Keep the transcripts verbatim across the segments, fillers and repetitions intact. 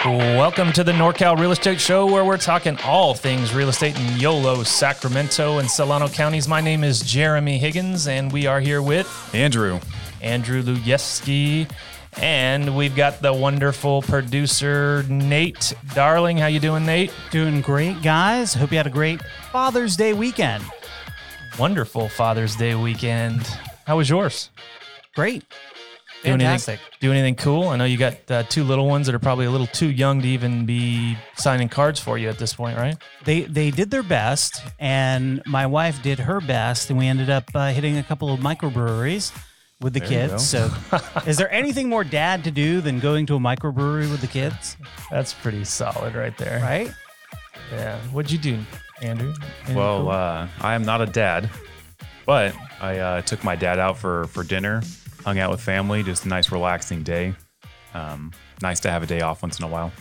Welcome to the NorCal Real Estate Show, where we're talking all things real estate in Yolo, Sacramento, and Solano counties. My name is Jeremy Higgins, and we are here with Andrew. Andrew Lujewski, and we've got the wonderful producer, Nate Darling. How you doing, Nate? Doing great, guys. Hope you had a great Father's Day weekend. Wonderful Father's Day weekend. How was yours? Great. Do Fantastic. anything, do anything cool? I know you got uh, two little ones that are probably a little too young to even be signing cards for you at this point, right? They they did their best, and my wife did her best, and we ended up uh, hitting a couple of microbreweries with the There you kids. So is there anything more dad to do than going to a microbrewery with the kids? That's pretty solid right there. Right? Yeah. What'd you do, Andrew? Anything Well, cool? uh, I am not a dad, but I uh, took my dad out for, for dinner, hung out with family, just a nice relaxing day. Um, nice to have a day off once in a while.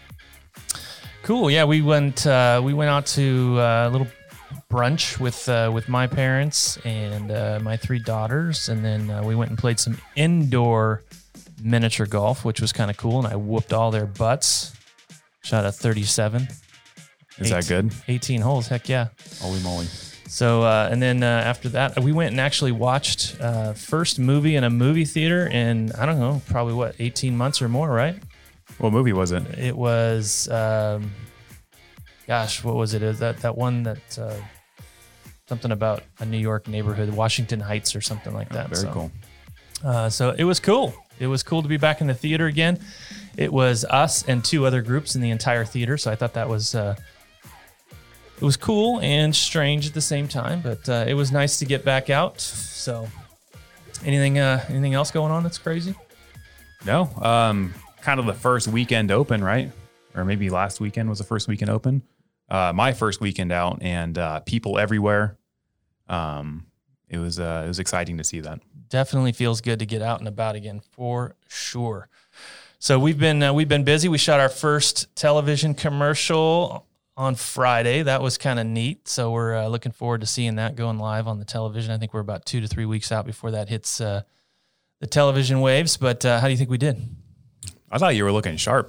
Cool. Yeah, we went uh, we went out to uh, a little brunch with uh, with my parents and uh, my three daughters, and then uh, we went and played some indoor miniature golf, which was kind of cool, and I whooped all their butts. Shot a thirty-seven. Is that good? eighteen holes. Heck yeah. Holy moly. So, uh, and then uh, after that, we went and actually watched uh, first movie in a movie theater in, I don't know, probably what, eighteen months or more, right? What movie was it? It was, um, gosh, what was it? Is that that one that uh, something about a New York neighborhood, Washington Heights or something like that. Very so, cool. Uh, so it was cool. It was cool to be back in the theater again. It was us and two other groups in the entire theater. So I thought that was, uh, it was cool and strange at the same time, but uh, it was nice to get back out. So anything, uh, anything else going on that's crazy? No, um, kind of the first weekend open, right? Or maybe last weekend was the first weekend open. Uh, my first weekend out, and uh, people everywhere. Um, it was uh, it was exciting to see that. Definitely feels good to get out and about again, for sure. So we've been uh, we've been busy. We shot our first television commercial on Friday. That was kind of neat. So we're uh, looking forward to seeing that going live on the television. I think we're about two to three weeks out before that hits uh, the television waves. But uh, how do you think we did? I thought you were looking sharp.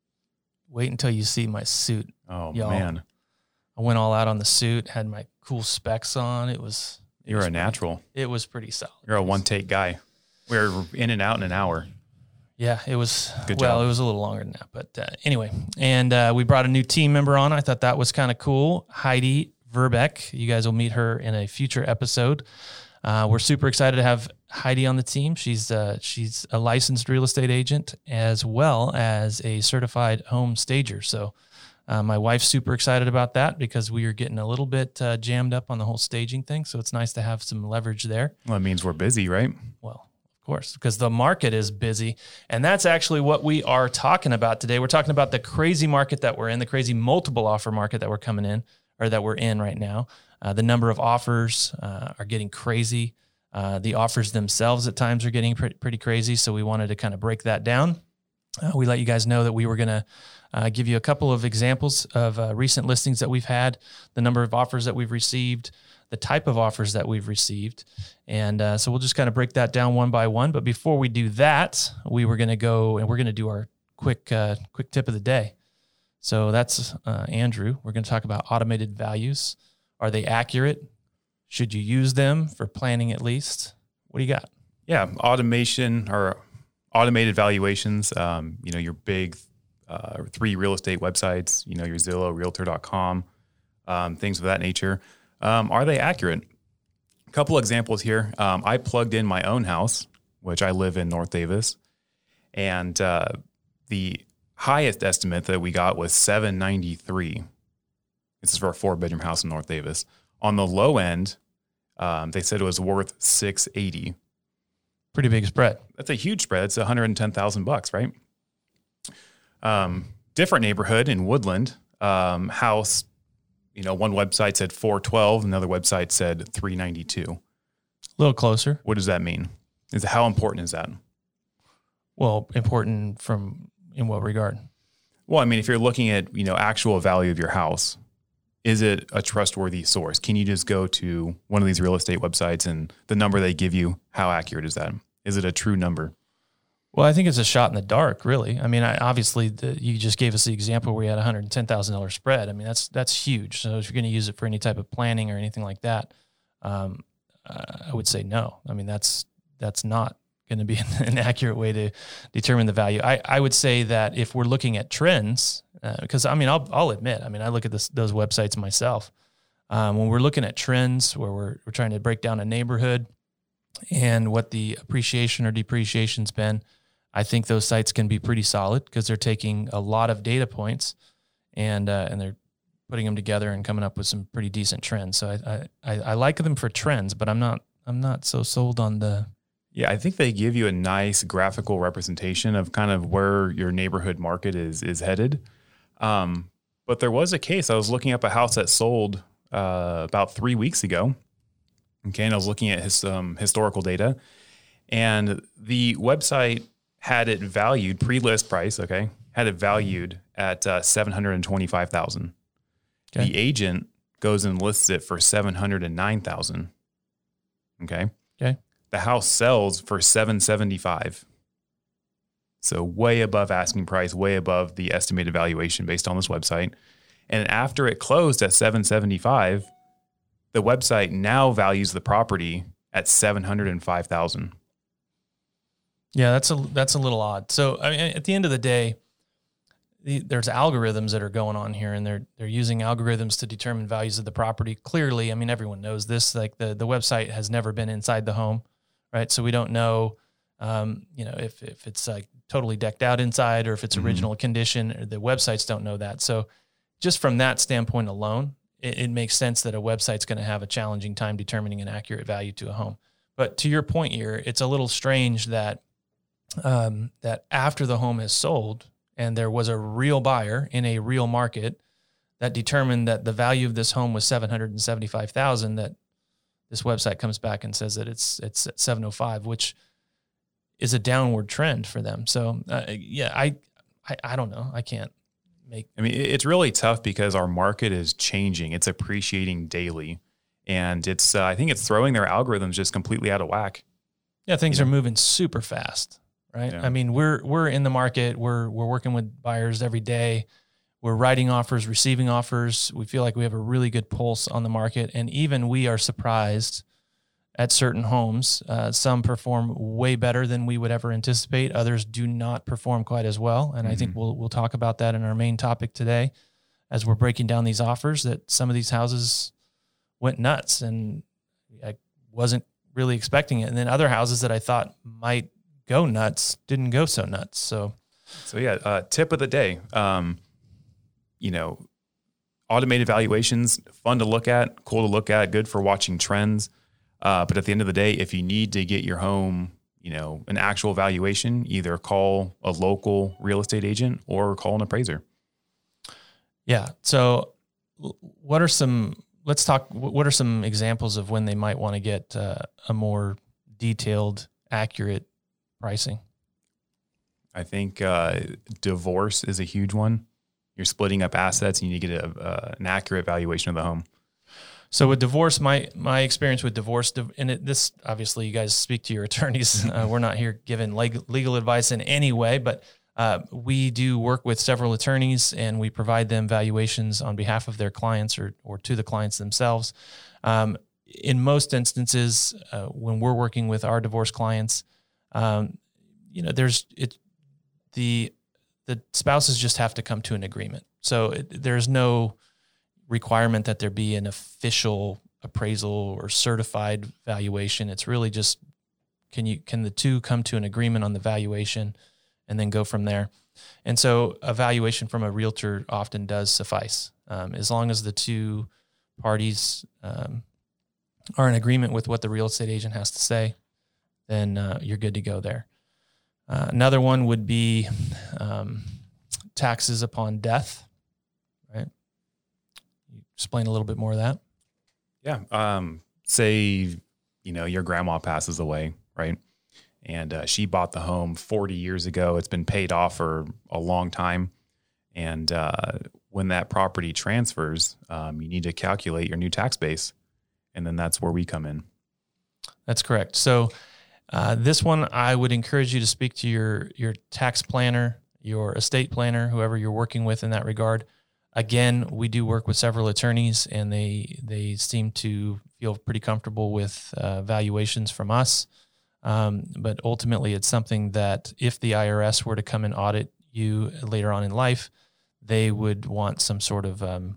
Wait until you see my suit. Oh, Y'all. man. I went all out on the suit, had my cool specs on. It was it You're was a natural. It was pretty solid. You're a one-take guy. We were in and out in an hour. Yeah, it was, Good well, job. it was a little longer than that, but uh, anyway. And uh, we brought a new team member on. I thought that was kind of cool. Heidi Verbeck. You guys will meet her in a future episode. Uh, we're super excited to have Heidi on the team. She's uh, she's a licensed real estate agent as well as a certified home stager. So uh, my wife's super excited about that because we are getting a little bit uh, jammed up on the whole staging thing. So it's nice to have some leverage there. Well, that means we're busy, right? Well, of course, because the market is busy. And that's actually what we are talking about today. We're talking about the crazy market that we're in, the crazy multiple offer market that we're coming in or that we're in right now. Uh, the number of offers uh, are getting crazy. Uh, the offers themselves at times are getting pretty, pretty crazy. So we wanted to kind of break that down. Uh, we let you guys know that we were going to uh, give you a couple of examples of uh, recent listings that we've had, the number of offers that we've received, the type of offers that we've received. And uh, so we'll just kind of break that down one by one. But before we do that, we were going to go and we're going to do our quick, uh, quick tip of the day. So that's uh, Andrew. We're going to talk about automated values. Are they accurate? Should you use them for planning at least? What do you got? Yeah, automation or automated valuations. Um, you know, your big uh, three real estate websites. You know, your Zillow, Realtor dot com, um, things of that nature. Um, are they accurate? A couple examples here. Um, I plugged in my own house, which I live in North Davis, and uh, the highest estimate that we got was seven ninety-three. This is for a four-bedroom house in North Davis. On the low end, um, they said it was worth six eighty. Pretty big spread. That's a huge spread. It's one hundred ten thousand bucks, right? Um, different neighborhood in Woodland, um, house. You know, one website said four twelve, another website said three ninety-two. A little closer. What does that mean? Is how important is that? Well, important from in what regard? Well, I mean, if you're looking at, you know, actual value of your house, is it a trustworthy source? Can you just go to one of these real estate websites and the number they give you, how accurate is that? Is it a true number? Well, I think it's a shot in the dark, really. I mean, I, obviously, the, you just gave us the example where you had a one hundred ten thousand dollars spread. I mean, that's that's huge. So if you're going to use it for any type of planning or anything like that, um, uh, I would say no. I mean, that's that's not going to be an, an accurate way to determine the value. I, I would say that if we're looking at trends, uh, because I mean, I'll I'll admit, I mean, I look at this, those websites myself. Um, when we're looking at trends where we're we're trying to break down a neighborhood and what the appreciation or depreciation's been, I think those sites can be pretty solid because they're taking a lot of data points and uh, and they're putting them together and coming up with some pretty decent trends. So I, I I like them for trends, but I'm not I'm not so sold on the. Yeah, I think they give you a nice graphical representation of kind of where your neighborhood market is is headed. Um, but there was a case. I was looking up a house that sold uh, about three weeks ago. Okay, and I was looking at his um, historical data, and the website had it valued pre-list price. Okay, had it valued at uh, seven hundred twenty-five thousand. Okay. The agent goes and lists it for seven hundred nine thousand. Okay. Okay. The house sells for seven seventy-five. So way above asking price, way above the estimated valuation based on this website. And after it closed at seven seventy-five, the website now values the property at seven hundred five thousand. Yeah, that's a that's a little odd. So I mean, at the end of the day, the, there's algorithms that are going on here, and they're they're using algorithms to determine values of the property. Clearly, I mean, everyone knows this. Like the the website has never been inside the home, right? So we don't know, um, you know, if if it's like totally decked out inside or if it's original mm-hmm. condition. The websites don't know that. So just from that standpoint alone, it, it makes sense that a website's going to have a challenging time determining an accurate value to a home. But to your point here, it's a little strange that um, that after the home is sold and there was a real buyer in a real market that determined that the value of this home was seven hundred seventy-five thousand dollars, that this website comes back and says that it's it's at seven oh five, which is a downward trend for them. So uh, yeah, I, I I don't know. I can't make. I mean, it's really tough because our market is changing. It's appreciating daily, and it's uh, I think it's throwing their algorithms just completely out of whack. Yeah, things you are know? moving super fast, right? Yeah. I mean, we're we're in the market. We're we're working with buyers every day. We're writing offers, receiving offers. We feel like we have a really good pulse on the market, and even we are surprised at certain homes. Uh, some perform way better than we would ever anticipate. Others do not perform quite as well. And mm-hmm. I think we'll we'll talk about that in our main topic today as we're breaking down these offers, that some of these houses went nuts and I wasn't really expecting it. And then other houses that I thought might go nuts didn't go so nuts. So, so yeah, uh, tip of the day, um, you know, automated valuations, fun to look at, cool to look at, good for watching trends. Uh, but at the end of the day, if you need to get your home, you know, an actual valuation, either call a local real estate agent or call an appraiser. Yeah. So what are some, let's talk, what are some examples of when they might want to get uh, a more detailed, accurate pricing? I think uh, divorce is a huge one. You're splitting up assets and you need to get a, uh, an accurate valuation of the home. So with divorce, my my experience with divorce, and it, this obviously you guys speak to your attorneys. Uh, we're not here giving legal, legal advice in any way, but uh, we do work with several attorneys and we provide them valuations on behalf of their clients or or to the clients themselves. Um, in most instances, uh, when we're working with our divorce clients, um, you know, there's it the the spouses just have to come to an agreement. So it, there's no requirement that there be an official appraisal or certified valuation. It's really just, can you, can the two come to an agreement on the valuation and then go from there? And so a valuation from a realtor often does suffice. Um, as long as the two parties um, are in agreement with what the real estate agent has to say, then uh, you're good to go there. Uh, another one would be um, taxes upon death, right? Explain a little bit more of that. Yeah. Um, say, you know, your grandma passes away, right? And uh, she bought the home forty years ago. It's been paid off for a long time. And uh, when that property transfers, um, you need to calculate your new tax base. And then that's where we come in. That's correct. So Uh, this one, I would encourage you to speak to your your tax planner, your estate planner, whoever you're working with in that regard. Again, we do work with several attorneys, and they they seem to feel pretty comfortable with uh, valuations from us. Um, but ultimately, it's something that if the I R S were to come and audit you later on in life, they would want some sort of um,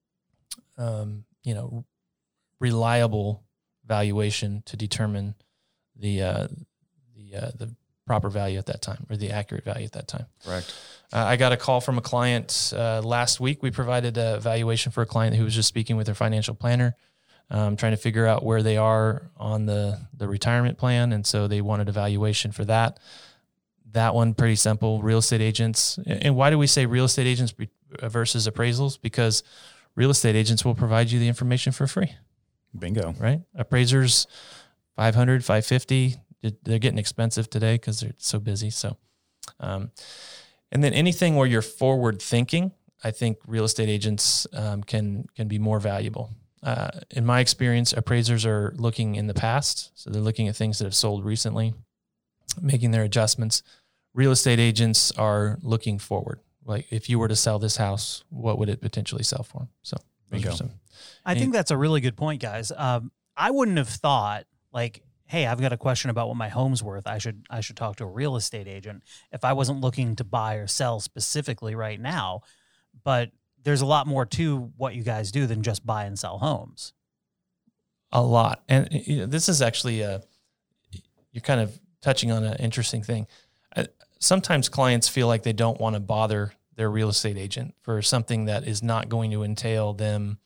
um, you know reliable valuation to determine the uh, the uh, the proper value at that time, or the accurate value at that time. Correct. Uh, I got a call from a client uh, last week. We provided a valuation for a client who was just speaking with their financial planner, um, trying to figure out where they are on the, the retirement plan. And so they wanted a valuation for that. That one, pretty simple, real estate agents. And why do we say real estate agents versus appraisals? Because real estate agents will provide you the information for free. Bingo. Right? Appraisers, five hundred, five fifty. They're getting expensive today because they're so busy. So, um, and then anything where you're forward thinking, I think real estate agents um, can can be more valuable. Uh, in my experience, appraisers are looking in the past, so they're looking at things that have sold recently, making their adjustments. Real estate agents are looking forward. Like, if you were to sell this house, what would it potentially sell for? So, Bingo. some, I think that's a really good point, guys. Um, I wouldn't have thought, like, hey, I've got a question about what my home's worth. I should I should talk to a real estate agent if I wasn't looking to buy or sell specifically right now. But there's a lot more to what you guys do than just buy and sell homes. A lot. And you know, this is actually, a, you're kind of touching on an interesting thing. I, sometimes clients feel like they don't want to bother their real estate agent for something that is not going to entail them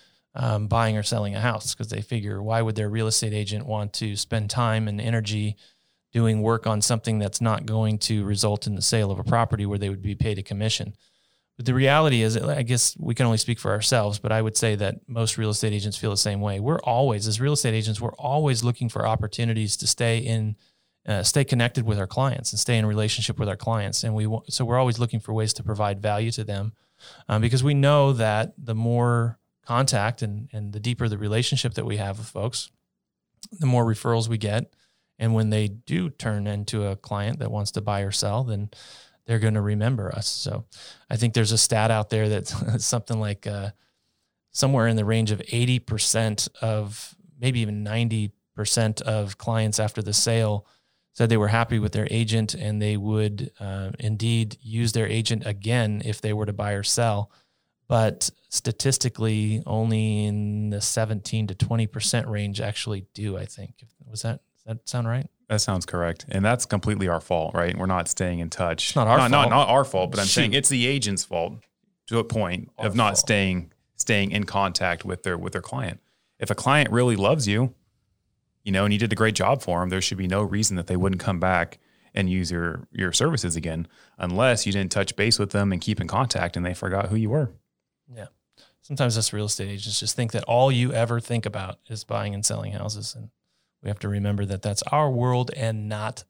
Um, buying or selling a house, because they figure, why would their real estate agent want to spend time and energy doing work on something that's not going to result in the sale of a property where they would be paid a commission? But the reality is, I guess we can only speak for ourselves, but I would say that most real estate agents feel the same way. We're always, as real estate agents, we're always looking for opportunities to stay in, uh, stay connected with our clients and stay in relationship with our clients. And we want, so we're always looking for ways to provide value to them, um, because we know that the more contact and, and the deeper the relationship that we have with folks, the more referrals we get. And when they do turn into a client that wants to buy or sell, then they're going to remember us. So I think there's a stat out there that's something like uh, somewhere in the range of eighty percent of, maybe even ninety percent of clients after the sale said they were happy with their agent, and they would uh, indeed use their agent again if they were to buy or sell. But statistically, only in the seventeen to twenty percent range actually do, I think. Was that, does that sound right? That sounds correct. And that's completely our fault, right? We're not staying in touch. It's not our not, fault. Not, not our fault, but I'm Shoot. saying it's the agent's fault to a point Our of not fault. staying staying in contact with their with their client. If a client really loves you, you know, and you did a great job for them, there should be no reason that they wouldn't come back and use your your services again, unless you didn't touch base with them and keep in contact and they forgot who you were. Yeah. Sometimes us real estate agents just think that all you ever think about is buying and selling houses. And we have to remember that that's our world and not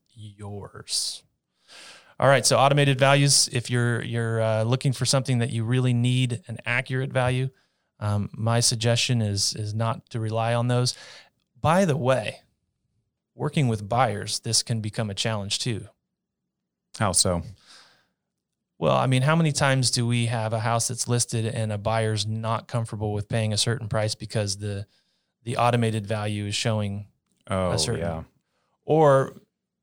yours. All right. So automated values, if you're, you're uh, looking for something that you really need an accurate value, um, my suggestion is, is not to rely on those. By the way, working with buyers, this can become a challenge too. How so? Well, I mean, how many times do we have a house that's listed and a buyer's not comfortable with paying a certain price because the the automated value is showing Oh, a certain, yeah. or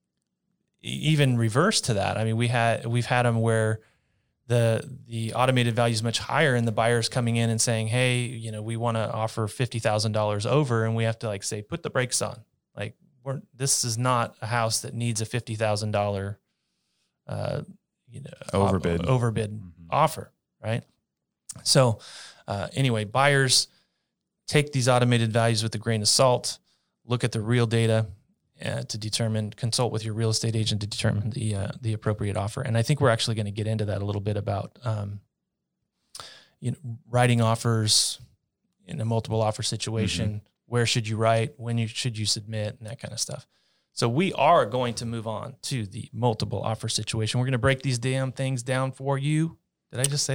even reverse to that? I mean, we had we've had them where the the automated value is much higher, and the buyer's coming in and saying, "Hey, you know, we want to offer fifty thousand dollars over," and we have to like say, "Put the brakes on." Like, we're this is not a house that needs a fifty thousand dollar. Uh, you know, Overbid. overbid Mm-hmm. offer, right? So uh, anyway, buyers take these automated values with a grain of salt, look at the real data uh, to determine, consult with your real estate agent to determine the uh, the appropriate offer. And I think we're actually going to get into that a little bit about, um, you know, writing offers in a multiple offer situation. Mm-hmm. Where should you write? When you, should you submit? And that kind of stuff. So we are going to move on to the multiple offer situation. We're going to break these damn things down for you. Did I just say that?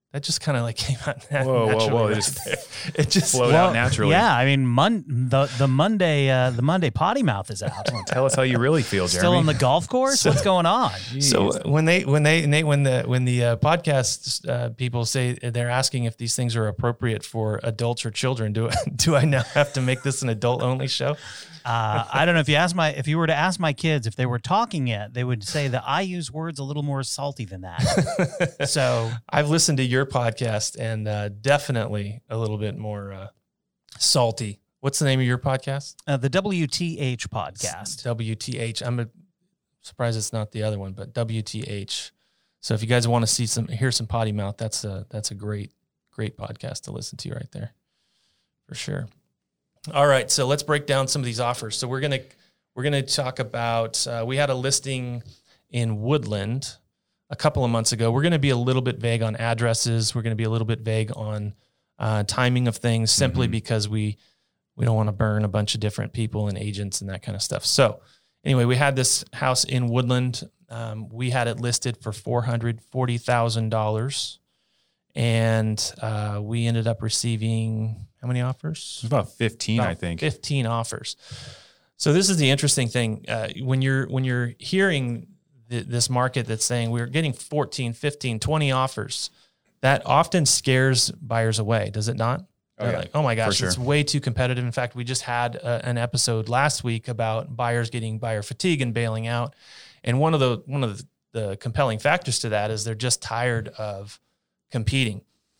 That just kind of like came out nat- Whoa, whoa, naturally. whoa. Right It just there. It just flowed out naturally. Yeah, I mean, Mon- the the Monday uh, the Monday potty mouth is out. Tell us how you really feel, Jeremy. Still on the golf course? So- What's going on? So when they when they Nate, when the when the uh, podcast uh, people say they're asking if these things are appropriate for adults or children, do do I now have to make this an adult only show? Uh, I don't know if you ask my if you were to ask my kids if they were talking it, they would say that I use words a little more salty than that. So I've listened to your podcast and uh, definitely a little bit more uh, salty. What's the name of your podcast? uh, the W T H podcast. W T H. I'm a, surprised it's not the other one, but W T H. So if you guys want to see some, hear some potty mouth, that's a that's a great great podcast to listen to right there, for sure. All right, so let's break down some of these offers. So we're gonna we're gonna talk about. Uh, we had a listing in Woodland a couple of months ago. We're gonna be a little bit vague on addresses. We're gonna be a little bit vague on uh, timing of things, simply Mhm. because we we don't want to burn a bunch of different people and agents and that kind of stuff. So anyway, we had this house in Woodland. Um, we had it listed for four hundred forty thousand dollars, and uh, we ended up receiving. How many offers? It's about fifteen, About I think. fifteen offers. So this is the interesting thing. Uh, when you're when you're hearing th- this market that's saying we're getting fourteen, fifteen, twenty offers, that often scares buyers away, does it not? Oh, They're yeah. like, oh my gosh, For it's sure. way too competitive. In fact, we just had a, an episode last week about buyers getting buyer fatigue and bailing out. And one of the one of the, the compelling factors to that is they're just tired of competing.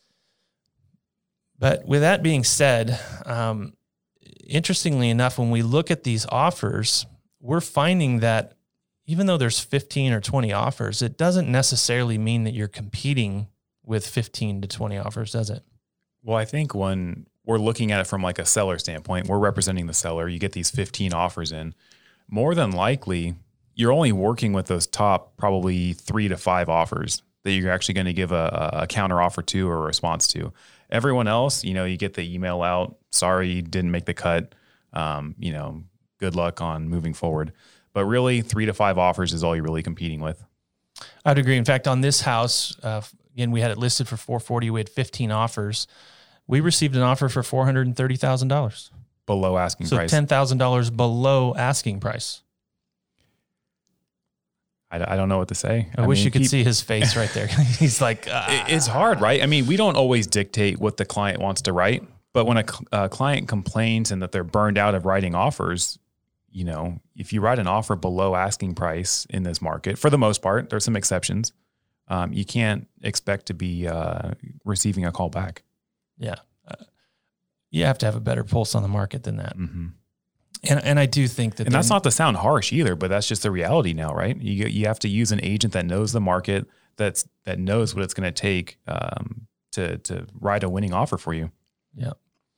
But with that being said, um, interestingly enough, when we look at these offers, we're finding that even though there's fifteen or twenty offers, it doesn't necessarily mean that you're competing with fifteen to twenty offers, does it? Well, I think when we're looking at it from like a seller standpoint, we're representing the seller. You get these fifteen offers in. More than likely, you're only working with those top probably three to five offers that you're actually going to give a, a counter offer to or a response to. Everyone else, you know, you get the email out, sorry, you didn't make the cut. Um, you know, good luck on moving forward. But really, three to five offers is all you're really competing with. I'd agree. In fact, on this house, uh, again, we had it listed for four forty. We had fifteen offers. We received an offer for four hundred thirty thousand dollars. Below asking So price. ten thousand dollars below asking price. I, I don't know what to say. I, wish mean, you could keep- see his face right there. He's like, ah. It- it's hard, right? I mean, we don't always dictate what the client wants to write, but when a, cl- a client complains and that they're burned out of writing offers, you know, if you write an offer below asking price in this market, for the most part, there's some exceptions. Um, you can't expect to be uh, receiving a call back. Yeah. Uh, you have to have a better pulse on the market than that. Mm-hmm. And and I do think that And that's there- not to sound harsh either, but that's just the reality now, right? You you have to use an agent that knows the market, that's that knows what it's going to take um, to to write a winning offer for you. Yeah.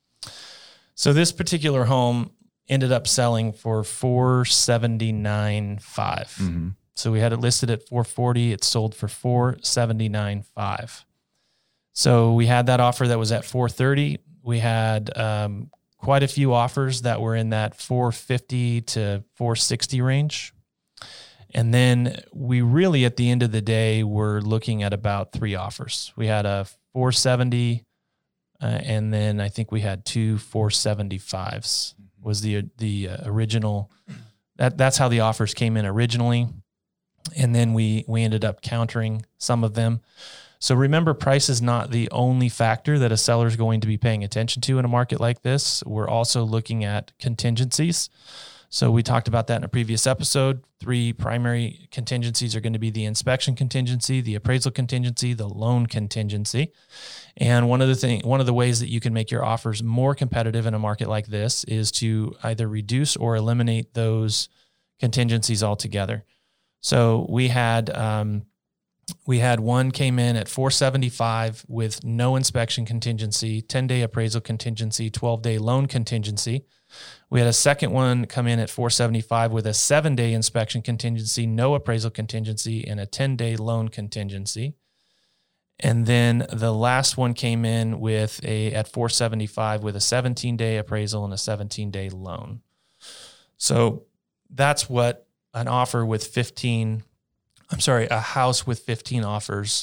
So this particular home ended up selling for four seventy-nine five. Mm-hmm. So we had it listed at four forty. It sold for four seventy-nine five. So we had that offer that was at four thirty. We had um, quite a few offers that were in that four fifty to four sixty range. And then we really, at the end of the day, were looking at about three offers. We had a four seventy, uh, and then I think we had two four seventy-fives was the the uh, original. That that's how the offers came in originally, and then we we ended up countering some of them. So remember, price is not the only factor that a seller is going to be paying attention to in a market like this. We're also looking at contingencies. So we talked about that in a previous episode. Three primary contingencies are going to be the inspection contingency, the appraisal contingency, the loan contingency. And one of the thing, one of the ways that you can make your offers more competitive in a market like this is to either reduce or eliminate those contingencies altogether. So we had um, we had one came in at four seventy-five with no inspection contingency, ten-day appraisal contingency, twelve-day loan contingency. We had a second one come in at four seventy-five with a seven-day inspection contingency, no appraisal contingency, and a ten-day loan contingency. And then the last one came in with a at four seventy-five with a seventeen-day appraisal and a seventeen-day loan. So that's what an offer with fifteen, I'm sorry, a house with fifteen offers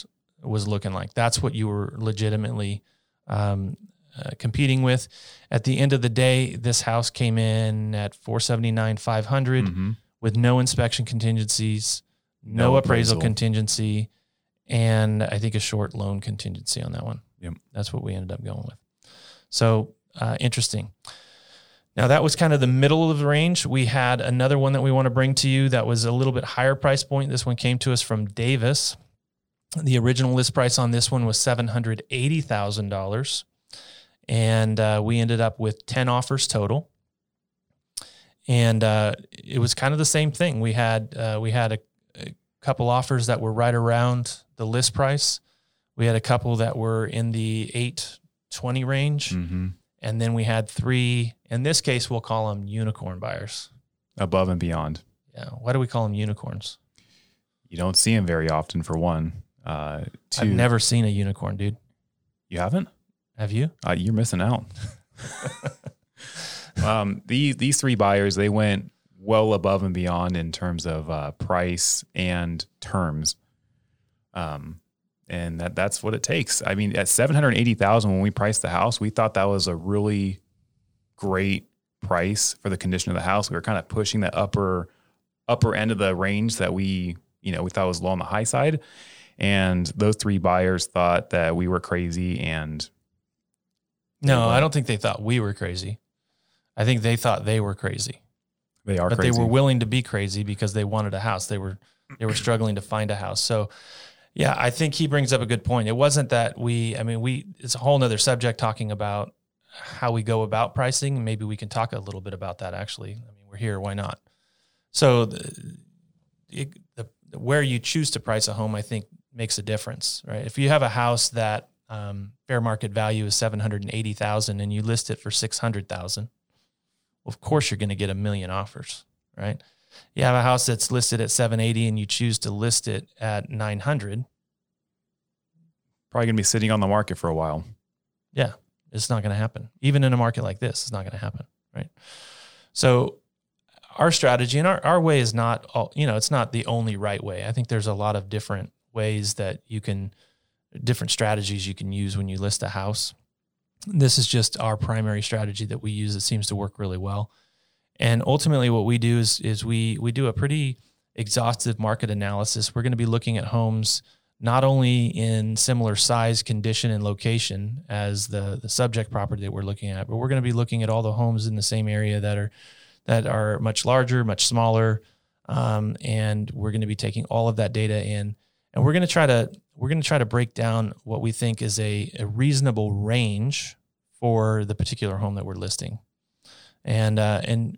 was looking like. That's what you were legitimately um, uh, competing with. At the end of the day, this house came in at four seventy-nine five hundred Mm-hmm. with no inspection contingencies, no, No appraisal appraisal. contingency, and I think a short loan contingency on that one. Yep. That's what we ended up going with. So uh, interesting. Now that was kind of the middle of the range. We had another one that we want to bring to you that was a little bit higher price point. This one came to us from Davis. The original list price on this one was seven hundred eighty thousand dollars. And uh, we ended up with ten offers total. And uh, it was kind of the same thing. We had uh, we had a, a couple offers that were right around the list price. We had a couple that were in the eight twenty range. Mm-hmm. And then we had three, in this case, we'll call them unicorn buyers. Above and beyond. Yeah. Why do we call them unicorns? You don't see them very often, for one. Uh, two, I've never seen a unicorn, dude. You haven't? Have you? Uh, you're missing out. um, these these three buyers, they went well above and beyond in terms of uh, price and terms. Um, and that that's what it takes. I mean, at seven hundred eighty thousand dollars when we priced the house, we thought that was a really great price for the condition of the house. We were kind of pushing the upper upper end of the range that we, you know, we thought was low on the high side. And those three buyers thought that we were crazy. And No, I don't think they thought we were crazy. I think they thought they were crazy. they are But crazy. they were willing to be crazy because they wanted a house. They were they were struggling to find a house. So yeah, I think he brings up a good point. It wasn't that we, I mean, we, it's a whole nother subject talking about how we go about pricing. Maybe we can talk a little bit about that actually. I mean, we're here, why not? So the, it, the where you choose to price a home, I think makes a difference, right? If you have a house that um, fair market value is seven hundred eighty thousand and you list it for six hundred thousand, well, of course you're going to get a million offers, right? You have a house that's listed at seven eighty and you choose to list it at nine hundred. Probably going to be sitting on the market for a while. Yeah, it's not going to happen. Even in a market like this, it's not going to happen, right? So our strategy and our, our way is not, all, you know, it's not the only right way. I think there's a lot of different ways that you can, different strategies you can use when you list a house. This is just our primary strategy that we use. It seems to work really well. And ultimately what we do is, is we, we do a pretty exhaustive market analysis. We're going to be looking at homes not only in similar size, condition, and location as the, the subject property that we're looking at, but we're going to be looking at all the homes in the same area that are that are much larger, much smaller, um, and we're going to be taking all of that data in, and we're going to try to we're going to try to break down what we think is a, a reasonable range for the particular home that we're listing, and uh, and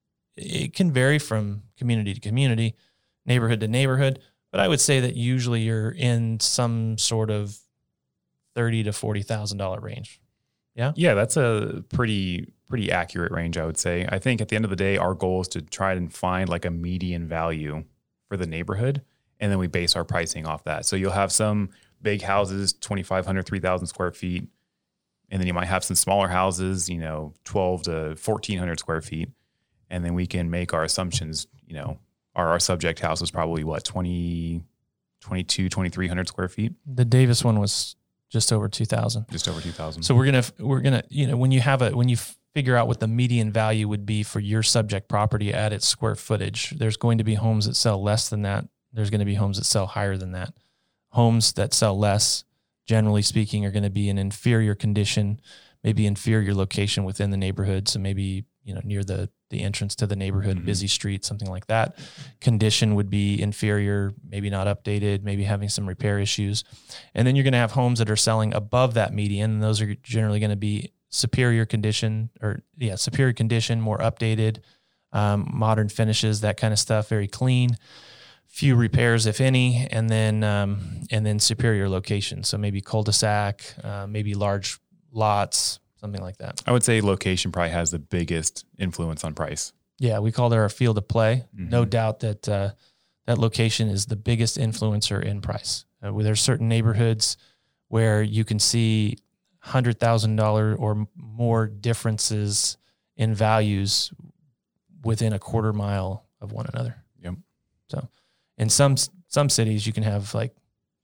it can vary from community to community, neighborhood to neighborhood. But I would say that usually you're in some sort of thirty to forty thousand dollar range. Yeah, Yeah, that's a pretty pretty accurate range, I would say. I think at the end of the day, our goal is to try and find like a median value for the neighborhood, and then we base our pricing off that. So you'll have some big houses, twenty-five hundred, three thousand square feet, and then you might have some smaller houses, you know, twelve to fourteen hundred square feet, and then we can make our assumptions. You know, our, our subject house is probably what, twenty, twenty-two, twenty-three hundred square feet, the Davis one was just over two thousand. just over two thousand. So we're gonna we're gonna you know when you have a when you figure out what the median value would be for your subject property at its square footage, there's going to be homes that sell less than that. There's going to be homes that sell higher than that. Homes that sell less, generally speaking, are going to be in inferior condition, maybe inferior location within the neighborhood. So maybe, you know, near the, the entrance to the neighborhood, Mhm. busy street, something like that. Condition would be inferior, maybe not updated, maybe having some repair issues. And then you're going to have homes that are selling above that median. And those are generally going to be superior condition or yeah, superior condition, more updated, um, modern finishes, that kind of stuff, very clean. Few repairs, if any, and then um, and then superior location. So maybe cul-de-sac, uh, maybe large lots, something like that. I would say location probably has the biggest influence on price. Yeah, we call it our field of play. Mhm. No doubt that uh, that location is the biggest influencer in price. Uh, where there's certain neighborhoods where you can see one hundred thousand dollars or m- more differences in values within a quarter mile of one another. Yep. So in some some cities, you can have like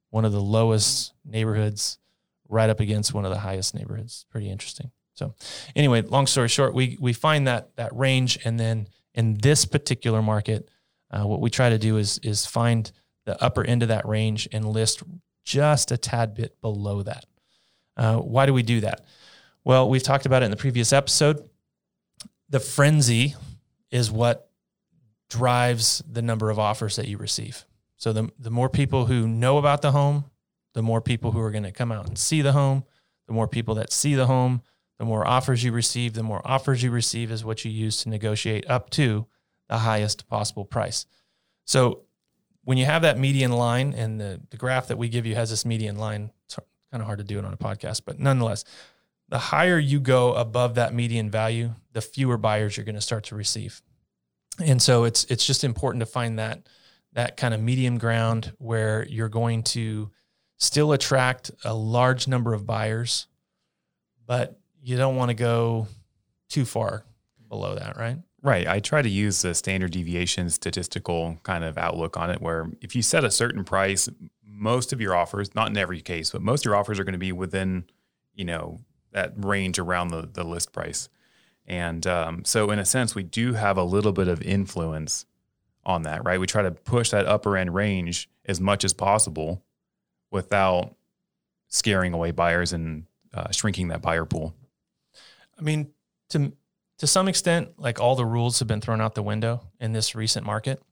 one of the lowest neighborhoods right up against one of the highest neighborhoods. Pretty interesting. So anyway, long story short, we we find that that range, and then in this particular market, uh, what we try to do is is find the upper end of that range and list just a tad bit below that. Uh, why do we do that? Well, we've talked about it in the previous episode. The frenzy is what drives the number of offers that you receive. So the the more people who know about the home, the more people who are going to come out and see the home, the more people that see the home, the more offers you receive, the more offers you receive is what you use to negotiate up to the highest possible price. So when you have that median line, and the, the graph that we give you has this median line, it's kind of hard to do it on a podcast, but nonetheless, the higher you go above that median value, the fewer buyers you're going to start to receive. And so it's it's just important to find that that kind of medium ground where you're going to still attract a large number of buyers, but you don't want to go too far below that, right? Right. I try to use the standard deviation statistical kind of outlook on it, where if you set a certain price, most of your offers, not in every case, but most of your offers are going to be within, you know, that range around the, the list price. And um, so in a sense, we do have a little bit of influence on that, right? We try to push that upper end range as much as possible without scaring away buyers and uh, shrinking that buyer pool. I mean, to to some extent, like, all the rules have been thrown out the window in this recent market.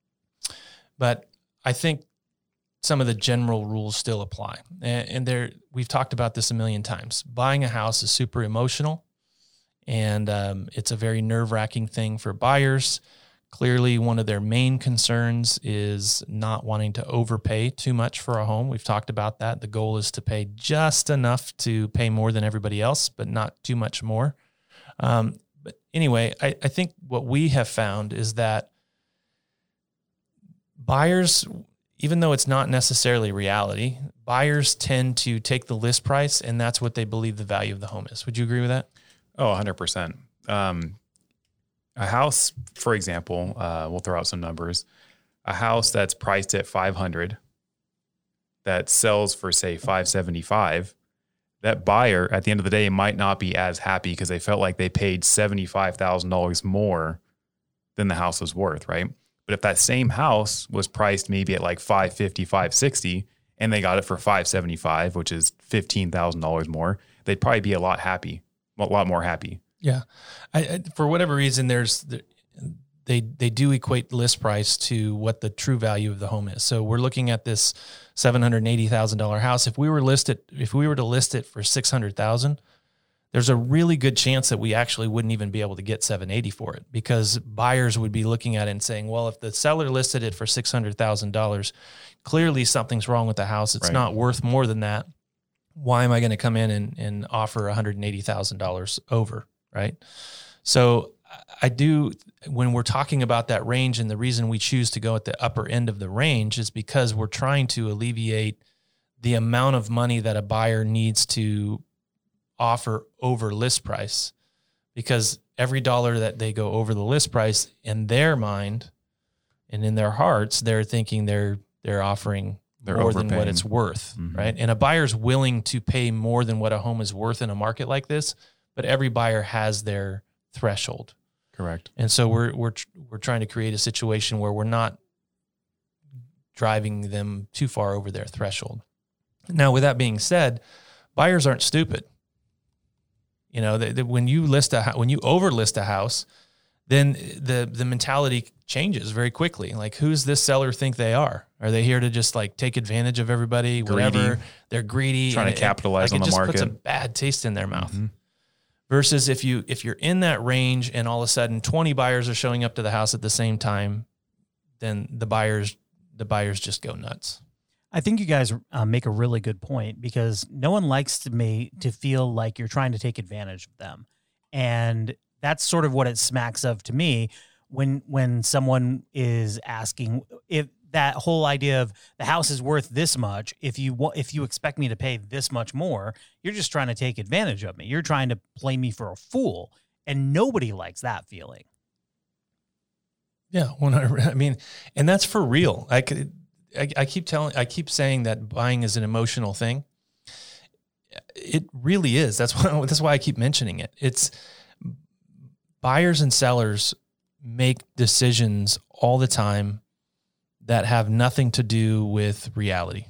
But I think some of the general rules still apply. And, and there, we've talked about this a million times. Buying a house is super emotional, and um, it's a very nerve-wracking thing for buyers. Clearly, one of their main concerns is not wanting to overpay too much for a home. We've talked about that. The goal is to pay just enough to pay more than everybody else, but not too much more. Um, but anyway, I, I think what we have found is that buyers, even though it's not necessarily reality, buyers tend to take the list price, and that's what they believe the value of the home is. Would you agree with that? Oh, one hundred percent. Um, a house, for example, uh, we'll throw out some numbers. A house that's priced at five hundred that sells for, say, five seventy-five, that buyer at the end of the day might not be as happy because they felt like they paid seventy-five thousand dollars more than the house was worth, right? But if that same house was priced maybe at like five fifty, five sixty, and they got it for five seventy-five, which is fifteen thousand dollars more, they'd probably be a lot happy, a lot more happy. Yeah. I, I, for whatever reason, there's they they do equate list price to what the true value of the home is. So we're looking at this seven hundred eighty thousand dollars house. If we were listed, if we were to list it for six hundred thousand dollars, there's a really good chance that we actually wouldn't even be able to get seven eighty for it, because buyers would be looking at it and saying, well, if the seller listed it for six hundred thousand dollars, clearly something's wrong with the house. It's right. not worth more than that. Why am I going to come in and, and offer one hundred eighty thousand dollars over, right? So I do, when we're talking about that range, and the reason we choose to go at the upper end of the range is because we're trying to alleviate the amount of money that a buyer needs to offer over list price, because every dollar that they go over the list price, in their mind and in their hearts, they're thinking they're they're offering they're more overpaying. Than what it's worth, mm-hmm. right? And a buyer's willing to pay more than what a home is worth in a market like this, but every buyer has their threshold. Correct. And so we're we're we're trying to create a situation where we're not driving them too far over their threshold. Now, with that being said, buyers aren't stupid. You know, they, they, when you list a when you overlist a house, then the the mentality changes very quickly. Like, who's this seller think they are? Are they here to just like take advantage of everybody? Greedy. Whatever. They're greedy, trying and to capitalize it, like, on the market. It just puts a bad taste in their mouth. Mm-hmm. Versus if you if you're in that range and all of a sudden twenty buyers are showing up to the house at the same time, then the buyers the buyers just go nuts. I think you guys uh, make a really good point, because no one likes to me to feel like you're trying to take advantage of them. And that's sort of what it smacks of to me when when someone is asking if that whole idea of the house is worth this much. If you want, if you expect me to pay this much more, you're just trying to take advantage of me. You're trying to play me for a fool, and nobody likes that feeling. Yeah, one hundred. I mean, and that's for real. Like, I, I keep telling, I keep saying that buying is an emotional thing. It really is. That's why, that's why I keep mentioning it. It's buyers and sellers make decisions all the time that have nothing to do with reality.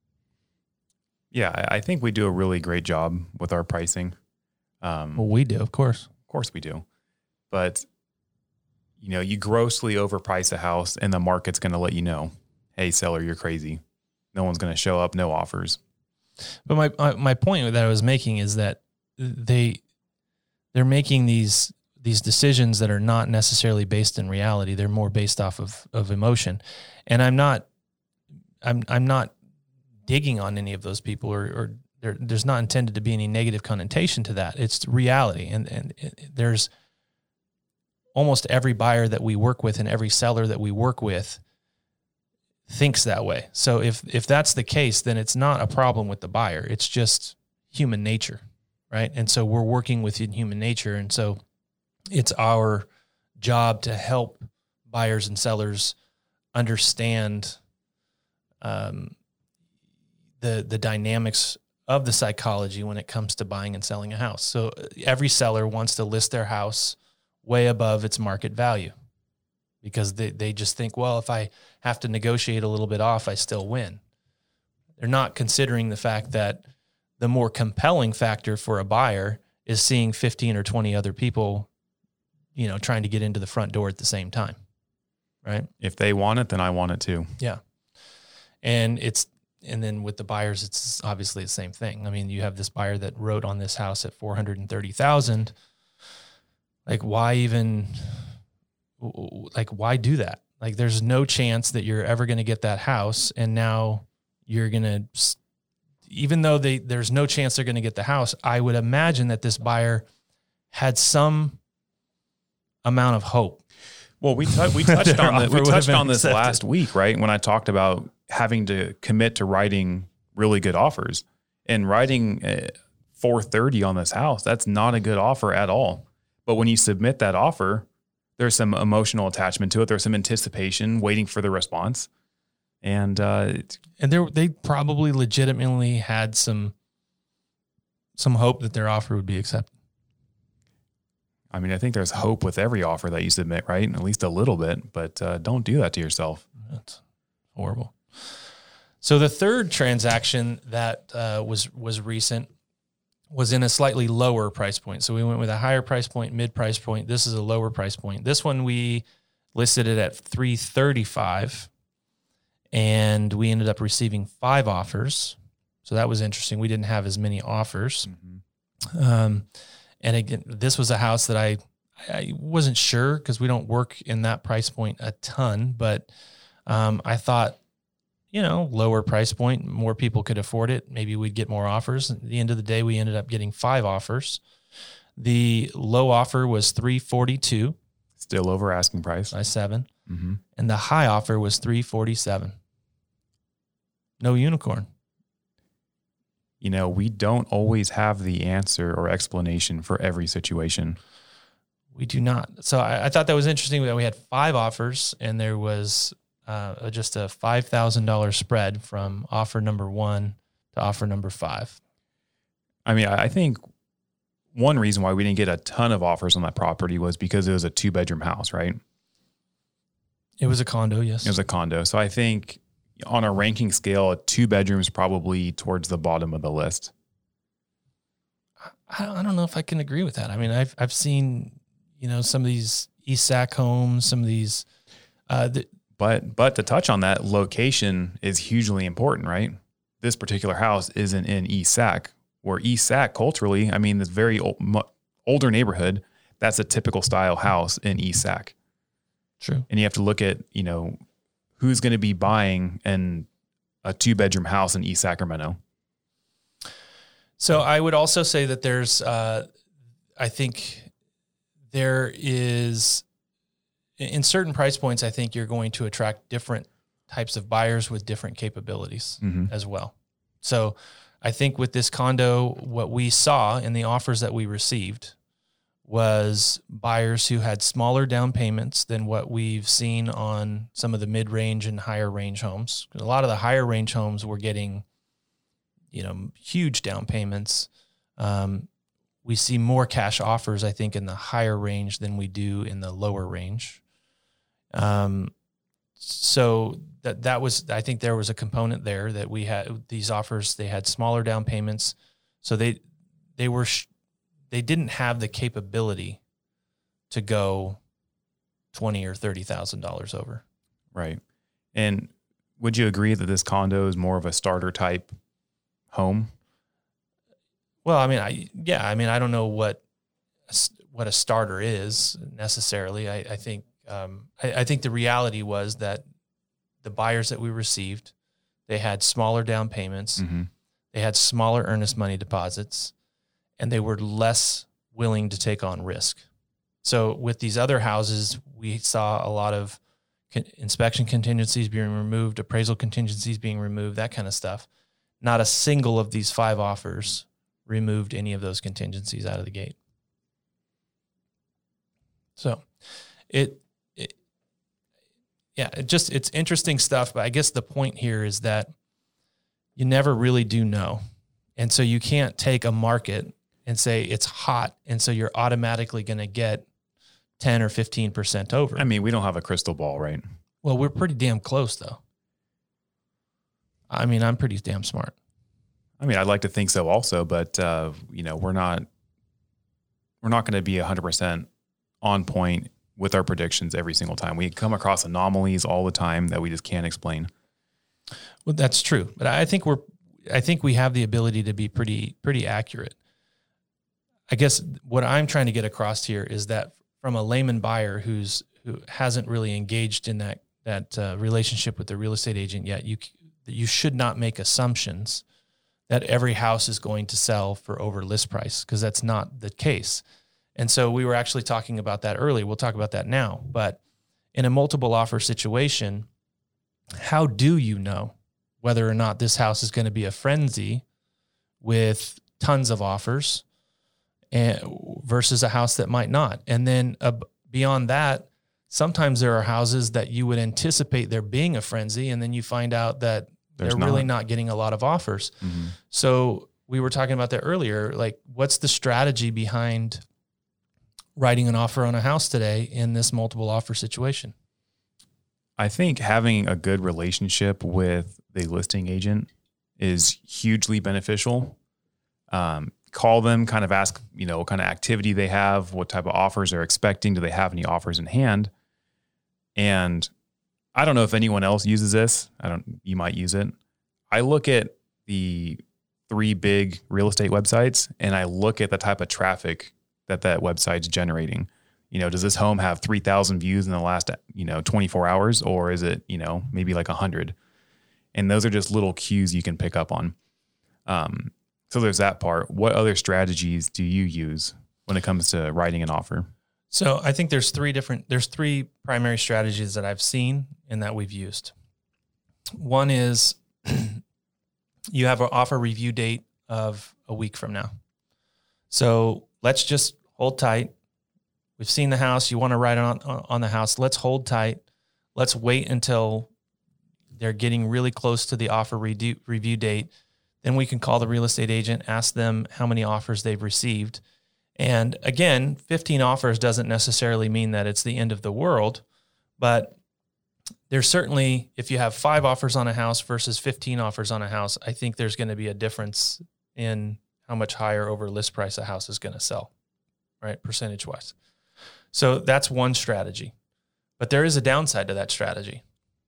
Yeah, I think we do a really great job with our pricing. Um, well, we do, of course. Of course we do. But, you know, you grossly overprice a house and the market's going to let you know, hey, seller, you're crazy. No one's going to show up, no offers. But my, my my point that I was making is that they they're making these these decisions that are not necessarily based in reality. They're more based off of of emotion. And I'm not I'm I'm not digging on any of those people, or, or there, there's not intended to be any negative connotation to that. It's reality. And and it, there's almost every buyer that we work with and every seller that we work with thinks that way. So if if that's the case, then it's not a problem with the buyer. It's just human nature, right? And so we're working within human nature. And so it's our job to help buyers and sellers understand um, the the dynamics of the psychology when it comes to buying and selling a house. So every seller wants to list their house way above its market value, because they, they just think, well, if I have to negotiate a little bit off, I still win. They're not considering the fact that the more compelling factor for a buyer is seeing fifteen or twenty other people, you know, trying to get into the front door at the same time, right? If they want it, then I want it too. Yeah. And it's, and then with the buyers, it's obviously the same thing. I mean, you have this buyer that wrote on this house at four hundred thirty thousand dollars. Like, why even... Like, why do that? Like, there's no chance that you're ever going to get that house. And now you're going to, even though they, there's no chance they're going to get the house, I would imagine that this buyer had some amount of hope. Well, we, t- we touched on the, we touched on this accepted. last week, right? When I talked about having to commit to writing really good offers, and writing uh, four thirty on this house, that's not a good offer at all. But when you submit that offer, there's some emotional attachment to it. There's some anticipation, waiting for the response. And uh, and they they probably legitimately had some some hope that their offer would be accepted. I mean, I think there's hope with every offer that you submit, right? At least a little bit, but uh, don't do that to yourself. That's horrible. So the third transaction that uh, was was recent was in a slightly lower price point. So we went with a higher price point, mid price point. This is a lower price point. This one we listed it at three thirty-five, and we ended up receiving five offers. So that was interesting. We didn't have as many offers. Mm-hmm. Um, and again, this was a house that I I wasn't sure, because we don't work in that price point a ton, but um, I thought, you know, lower price point, more people could afford it. Maybe we'd get more offers. At the end of the day, we ended up getting five offers. The low offer was three forty-two. Still over asking price. By seven. Mm-hmm. And the high offer was three forty-seven. No unicorn. You know, we don't always have the answer or explanation for every situation. We do not. So I, I thought that was interesting that we had five offers, and there was Uh, just a five thousand dollars spread from offer number one to offer number five. I mean, I think one reason why we didn't get a ton of offers on that property was because it was a two bedroom house, right? It was a condo, yes. It was a condo. So I think on a ranking scale, a two bedrooms probably towards the bottom of the list. I, I don't know if I can agree with that. I mean, I've I've seen, you know, some of these East Sac homes, some of these, uh, the, But but to touch on that, location is hugely important, right? This particular house isn't in East Sac, where East Sac culturally, I mean, this very old, older neighborhood, that's a typical style house in East Sac. True. And you have to look at, you know, who's going to be buying an, a two bedroom house in East Sacramento. So I would also say that there's, uh, I think there is, in certain price points, I think you're going to attract different types of buyers with different capabilities mm-hmm. as well. So I think with this condo, what we saw in the offers that we received was buyers who had smaller down payments than what we've seen on some of the mid-range and higher range homes. A lot of the higher range homes were getting, you know, huge down payments. Um, we see more cash offers, I think, in the higher range than we do in the lower range. Um, so that that was, I think there was a component there that we had these offers. They had smaller down payments, so they they were. Sh- They didn't have the capability to go twenty or thirty thousand dollars over. Right. And would you agree that this condo is more of a starter type home? Well, I mean, I yeah, I mean, I don't know what what a starter is necessarily. I, I think um, I, I think the reality was that the buyers that we received, they had smaller down payments, Mm-hmm. they had smaller earnest money deposits, and they were less willing to take on risk. So with these other houses, we saw a lot of con- inspection contingencies being removed, appraisal contingencies being removed, that kind of stuff. Not a single of these five offers removed any of those contingencies out of the gate. So it, it yeah, it just, it's interesting stuff. But I guess the point here is that you never really do know. And so you can't take a market and say it's hot, and so you're automatically going to get ten or fifteen percent over. I mean, we don't have a crystal ball, right? Well, we're pretty damn close, though. I mean, I'm pretty damn smart. I mean, I'd like to think so also, but, uh, you know, we're not, we're not going to be one hundred percent on point with our predictions every single time. We come across anomalies all the time that we just can't explain. Well, that's true. But I think we're, I think we have the ability to be pretty, pretty accurate. I guess what I'm trying to get across here is that from a layman buyer who's who hasn't really engaged in that that uh, relationship with the real estate agent yet, you you should not make assumptions that every house is going to sell for over list price, because that's not the case. And so we were actually talking about that earlier. We'll talk about that now. But in a multiple offer situation, how do you know whether or not this house is going to be a frenzy with tons of offers and versus a house that might not? And then uh, beyond that, sometimes there are houses that you would anticipate there being a frenzy, and then you find out that There's they're not. really not getting a lot of offers. Mm-hmm. So we were talking about that earlier. Like, what's the strategy behind writing an offer on a house today in this multiple offer situation? I think having a good relationship with the listing agent is hugely beneficial. Um, call them, kind of ask, you know, what kind of activity they have, what type of offers they're expecting. Do they have any offers in hand? And I don't know if anyone else uses this. I don't, you might use it. I look at the three big real estate websites and I look at the type of traffic that that website's generating. You know, does this home have three thousand views in the last, you know, twenty-four hours, or is it, you know, maybe like a hundred? And those are just little cues you can pick up on. Um, so there's that part. What other strategies do you use when it comes to writing an offer? So I think there's three different, there's three primary strategies that I've seen and that we've used. One is you have an offer review date of a week from now. So let's just hold tight. We've seen the house. You want to write on, on the house. Let's hold tight. Let's wait until they're getting really close to the offer review, review date. Then we can call the real estate agent, ask them how many offers they've received. And again, fifteen offers doesn't necessarily mean that it's the end of the world, but there's certainly, if you have five offers on a house versus fifteen offers on a house, I think there's going to be a difference in how much higher over list price a house is going to sell, right? Percentage wise. So that's one strategy, but there is a downside to that strategy.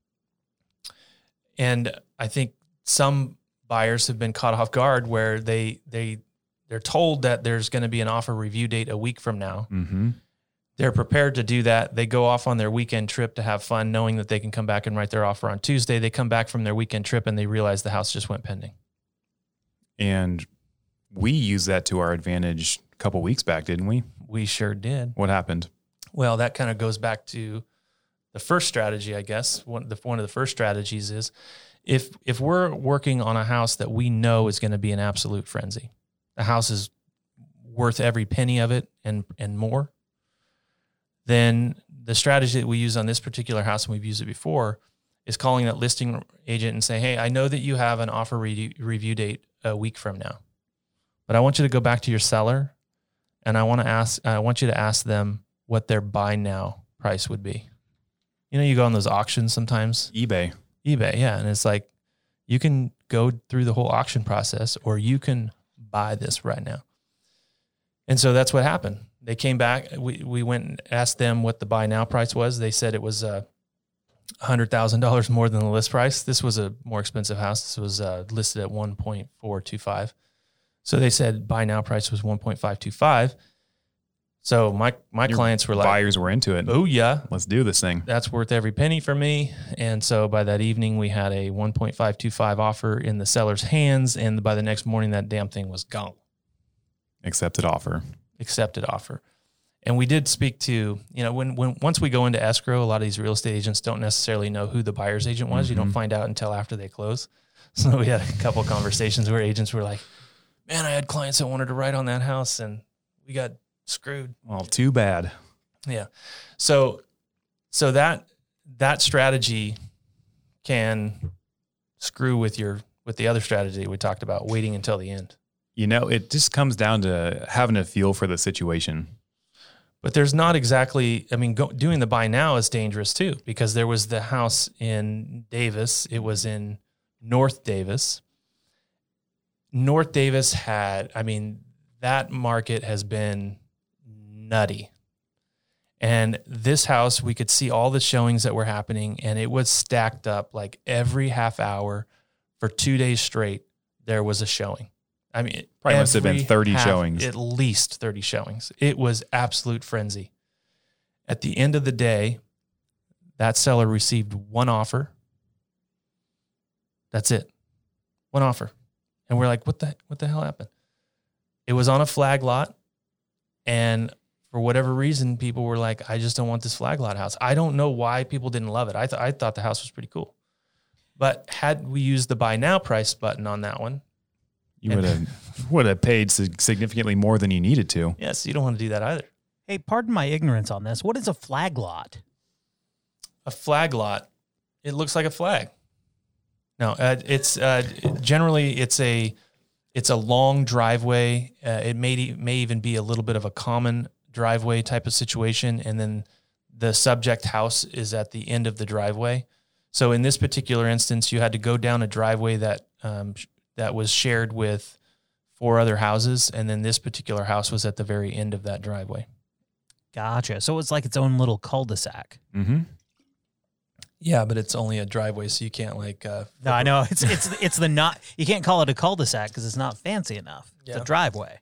And I think some buyers have been caught off guard where they, they, they're told that there's going to be an offer review date a week from now. Mm-hmm. They're prepared to do that. They go off on their weekend trip to have fun, knowing that they can come back and write their offer on Tuesday. They come back from their weekend trip and they realize the house just went pending. And we used that to our advantage a couple weeks back, didn't we? We sure did. What happened? Well, that kind of goes back to the first strategy, I guess. One, the, one of the first strategies is if if we're working on a house that we know is going to be an absolute frenzy, the house is worth every penny of it and and more, then the strategy that we use on this particular house, and we've used it before, is calling that listing agent and say, hey, I know that you have an offer re- review date a week from now, but I want you to go back to your seller and I want to ask, I want you to ask them what their buy now price would be. You know, you go on those auctions sometimes. eBay. eBay, yeah. And it's like, you can go through the whole auction process or you can buy this right now. And so that's what happened. They came back. We we went and asked them what the buy now price was. They said it was uh, one hundred thousand dollars more than the list price. This was a more expensive house. This was uh, listed at one point four two five. So they said buy now price was one point five two five. So my my Your clients were like, buyers were into it. oh yeah, Let's do this thing. that's worth every penny for me. And so by that evening, we had a one point five two five offer in the seller's hands. And by the next morning, that damn thing was gone. Accepted offer. Accepted offer. And we did speak to, you know, when, when once we go into escrow, a lot of these real estate agents don't necessarily know who the buyer's agent was. Mm-hmm. You don't find out until after they close. So we had a couple of conversations where agents were like, man, I had clients that wanted to write on that house and we got screwed. Well, too bad. Yeah. So, so that, that strategy can screw with your, with the other strategy we talked about, waiting until the end. You know, it just comes down to having a feel for the situation. But there's not exactly, I mean, go, doing the buy now is dangerous too, because there was the house in Davis. It was in North Davis. North Davis had, I mean, that market has been nutty. And this house, we could see all the showings that were happening, and it was stacked up like every half hour for two days straight. There was a showing. I mean, probably must have been thirty half, showings. At least thirty showings. It was absolute frenzy. At the end of the day, that seller received one offer. That's it. One offer. And we're like, what the what the hell happened? It was on a flag lot. And for whatever reason, people were like, I just don't want this flag lot house. I don't know why people didn't love it. I, th- I thought the house was pretty cool. But had we used the buy now price button on that one, you would have would have paid significantly more than you needed to. Yes, you don't want to do that either. Hey, pardon my ignorance on this. What is a flag lot? A flag lot, it looks like a flag. No, uh, it's uh, generally it's a it's a long driveway. Uh, it may may even be a little bit of a common driveway type of situation, and then the subject house is at the end of the driveway. So in this particular instance, you had to go down a driveway that um, that was shared with four other houses, and then this particular house was at the very end of that driveway. Gotcha. So it's like its own little cul-de-sac. Mm-hmm. Yeah, but it's only a driveway, so you can't like. Uh, no, I know it's it's it's the not. You can't call it a cul-de-sac because it's not fancy enough. It's Yeah. a driveway.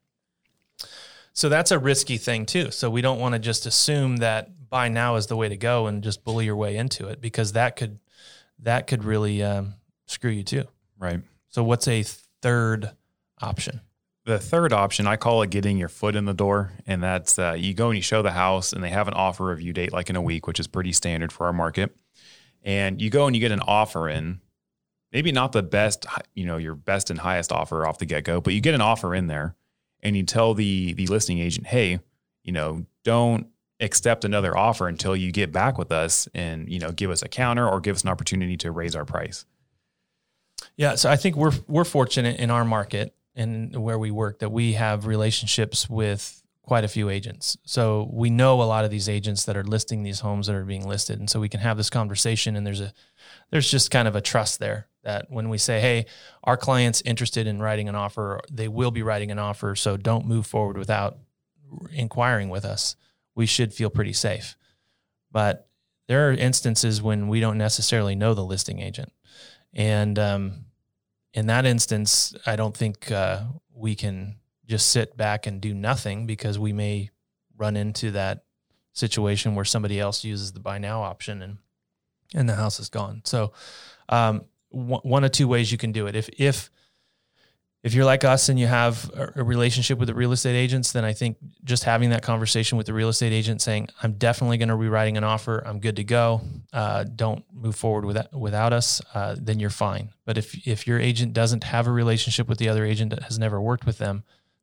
So that's a risky thing too. So we don't want to just assume that buy now is the way to go and just bully your way into it, because that could that could really um, screw you too. Right. So what's a third option? The third option, I call it getting your foot in the door. And that's uh, you go and you show the house and they have an offer review date like in a week, which is pretty standard for our market. And you go and you get an offer in, maybe not the best, you know, your best and highest offer off the get-go, but you get an offer in there and you tell the the listing agent, hey, you know, don't accept another offer until you get back with us and, you know, give us a counter or give us an opportunity to raise our price. Yeah, so I think we're we're fortunate in our market and where we work that we have relationships with quite a few agents. So we know a lot of these agents that are listing these homes that are being listed, and so we can have this conversation. And there's a there's just kind of a trust there that when we say, hey, our client's interested in writing an offer, they will be writing an offer, so don't move forward without inquiring with us. We should feel pretty safe. But there are instances when we don't necessarily know the listing agent. And um, in that instance, I don't think uh, we can just sit back and do nothing, because we may run into that situation where somebody else uses the buy now option and and the house is gone. So um, w- one of two ways you can do it. If if if you're like us and you have a, a relationship with the real estate agents, then I think just having that conversation with the real estate agent saying, I'm definitely going to be writing an offer, I'm good to go, uh, don't move forward without, without us, uh, then you're fine. But if if your agent doesn't have a relationship with the other agent, that has never worked with them,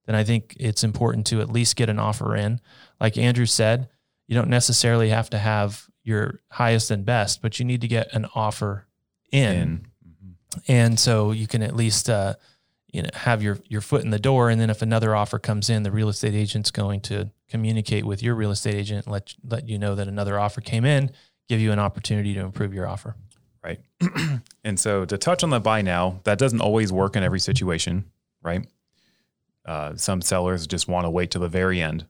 then I think it's important to at least get an offer in. Like Andrew said, you don't necessarily have to have your highest and best, but you need to get an offer in. in. Mm-hmm. And so you can at least, uh, you know, have your, your foot in the door. And then if another offer comes in, the real estate agent's going to communicate with your real estate agent, let, let you know that another offer came in, give you an opportunity to improve your offer. Right. And so to touch on the buy now, that doesn't always work in every situation, right? Uh, some sellers just want to wait till the very end.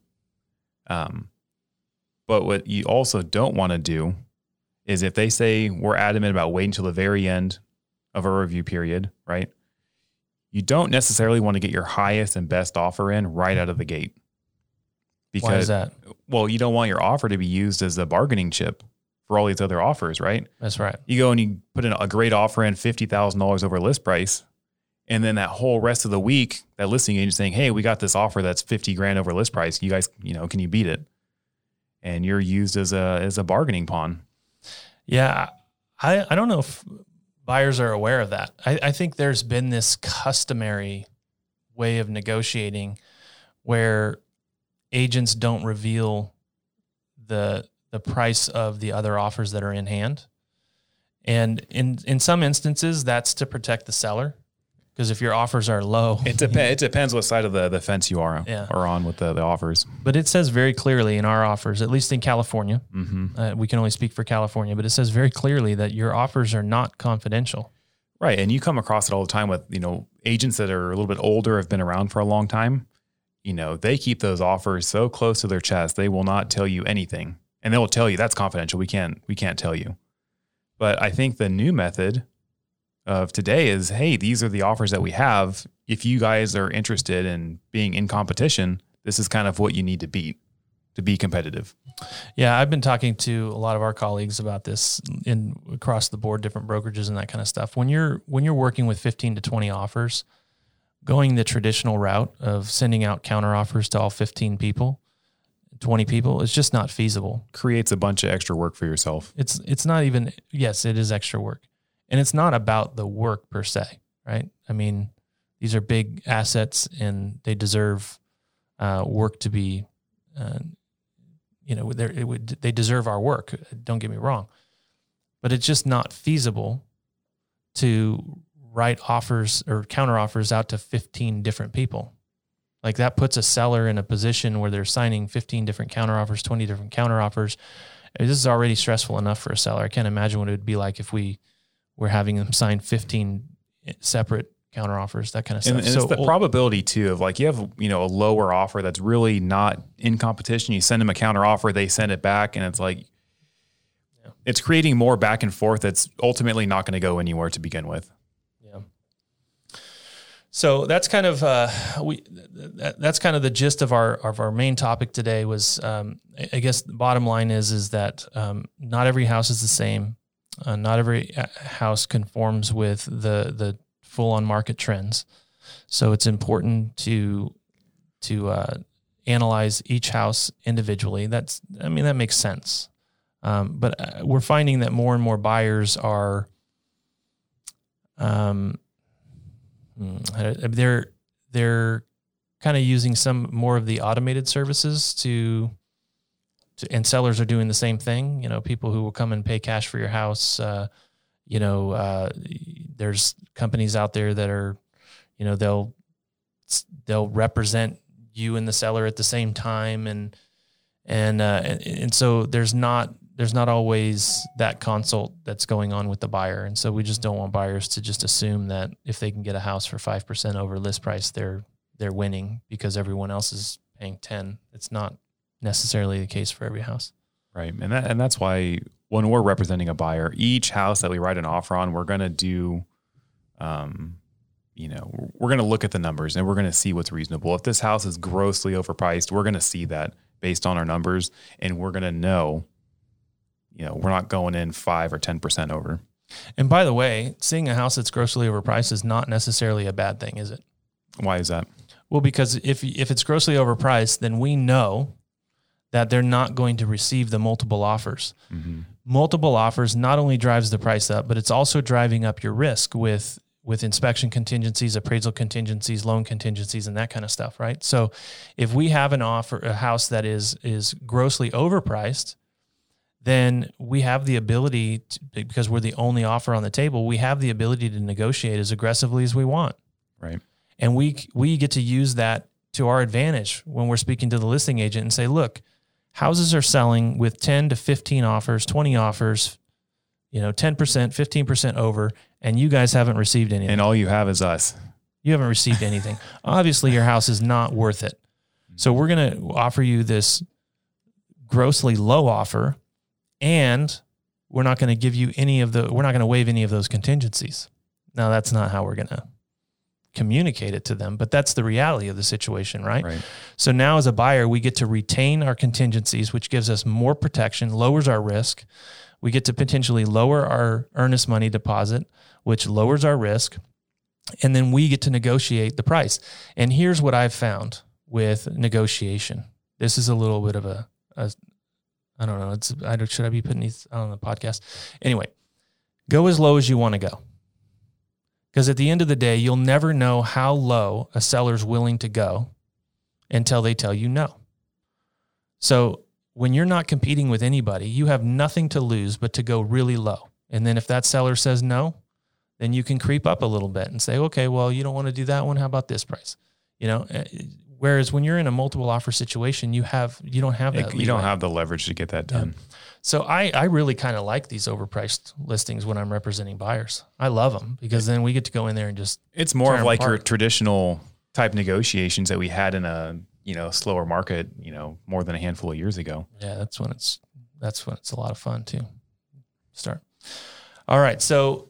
Um, but what you also don't want to do is if they say we're adamant about waiting till the very end of a review period, right? You don't necessarily want to get your highest and best offer in right out of the gate. Because, why is that? Well, you don't want your offer to be used as a bargaining chip for all these other offers, right? That's right. You go and you put in a great offer in fifty thousand dollars over list price. And then that whole rest of the week, that listing agent saying, hey, we got this offer that's fifty grand over list price. You guys, you know, can you beat it? And you're used as a, as a bargaining pawn. Yeah. I, I don't know if buyers are aware of that. I, I think there's been this customary way of negotiating where agents don't reveal the, the price of the other offers that are in hand. And in, in some instances, that's to protect the seller. Because if your offers are low, it, dep- it depends what side of the, the fence you are, yeah. are on with the, the offers. But it says very clearly in our offers, at least in California, mm-hmm. uh, we can only speak for California, but it says very clearly that your offers are not confidential. Right. And you come across it all the time with, you know, agents that are a little bit older, have been around for a long time. You know, they keep those offers so close to their chest, they will not tell you anything. And they will tell you that's confidential. We can't, we can't tell you. But I think the new method of today is, hey, these are the offers that we have. If you guys are interested in being in competition, this is kind of what you need to beat to be competitive. Yeah, I've been talking to a lot of our colleagues about this in across the board, different brokerages and that kind of stuff. When you're when you're working with fifteen to twenty offers, going the traditional route of sending out counter offers to all fifteen people, twenty people, is just not feasible. Creates a bunch of extra work for yourself. It's it's not even, yes, it is extra work. And it's not about the work per se, right? I mean, these are big assets and they deserve uh, work to be, uh, you know, it would, they deserve our work. Don't get me wrong. But it's just not feasible to write offers or counter offers out to fifteen different people. Like that puts a seller in a position where they're signing fifteen different counter offers, twenty different counter offers. This is already stressful enough for a seller. I can't imagine what it would be like if we we're having them sign fifteen separate counter offers, that kind of stuff. And, and so it's the probability too of like, you have, you know, a lower offer that's really not in competition. You send them a counter offer, they send it back. And it's like, yeah. It's creating more back and forth. That's ultimately not going to go anywhere to begin with. Yeah. So that's kind of, uh, we, that, that's kind of the gist of our, of our main topic today was, um, I guess the bottom line is, is that, um, not every house is the same. Uh, not every house conforms with the the full on market trends, so it's important to to uh, analyze each house individually. That's I mean that makes sense, um, but we're finding that more and more buyers are, um, they're they're kind of using some more of the automated services to. And sellers are doing the same thing. You know, people who will come and pay cash for your house. Uh, you know, uh, there's companies out there that are, you know, they'll they'll represent you and the seller at the same time, and and uh, and, and so there's not there's not always that consult that's going on with the buyer, and so we just don't want buyers to just assume that if they can get a house for five percent over list price, they're they're winning because everyone else is paying ten. It's not necessarily the case for every house. Right. And that, and that's why when we're representing a buyer, each house that we write an offer on, we're going to do, um, you know, we're going to look at the numbers and we're going to see what's reasonable. If this house is grossly overpriced, we're going to see that based on our numbers, and we're going to know, you know, we're not going in five or ten percent over. And by the way, seeing a house that's grossly overpriced is not necessarily a bad thing, is it? Why is that? Well, because if if it's grossly overpriced, then we know that they're not going to receive the multiple offers. Mm-hmm. Multiple offers not only drives the price up, but it's also driving up your risk with with inspection contingencies, appraisal contingencies, loan contingencies, and that kind of stuff, right? So if we have an offer, a house that is is grossly overpriced, then we have the ability, to, because we're the only offer on the table, we have the ability to negotiate as aggressively as we want. Right. And we we get to use that to our advantage when we're speaking to the listing agent and say, look, houses are selling with ten to fifteen offers, twenty offers, you know, ten percent, fifteen percent over, and you guys haven't received anything. And all you have is us. You haven't received anything. Obviously, your house is not worth it. So we're going to offer you this grossly low offer, and we're not going to give you any of the, we're not going to waive any of those contingencies. Now, that's not how we're going to communicate it to them, but that's the reality of the situation, right? Right. So now as a buyer, we get to retain our contingencies, which gives us more protection, lowers our risk. We get to potentially lower our earnest money deposit, which lowers our risk. And then we get to negotiate the price. And here's what I've found with negotiation. This is a little bit of a, a I don't know. It's, I don't, should I be putting these on the podcast? Anyway, go as low as you want to go. Because at the end of the day, you'll never know how low a seller's willing to go until they tell you no. So when you're not competing with anybody, you have nothing to lose but to go really low. And then if that seller says no, then you can creep up a little bit and say, okay, well, you don't want to do that one. How about this price? You know, whereas when you're in a multiple offer situation, you have, you don't have that. It, you don't have the leverage to get that done. Yeah. So I, I really kind of like these overpriced listings when I'm representing buyers. I love them because then we get to go in there and just, it's more of like apart. your traditional type negotiations that we had in a, you know, slower market, you know, more than a handful of years ago. Yeah, that's when it's, that's when it's a lot of fun too. Start. All right. So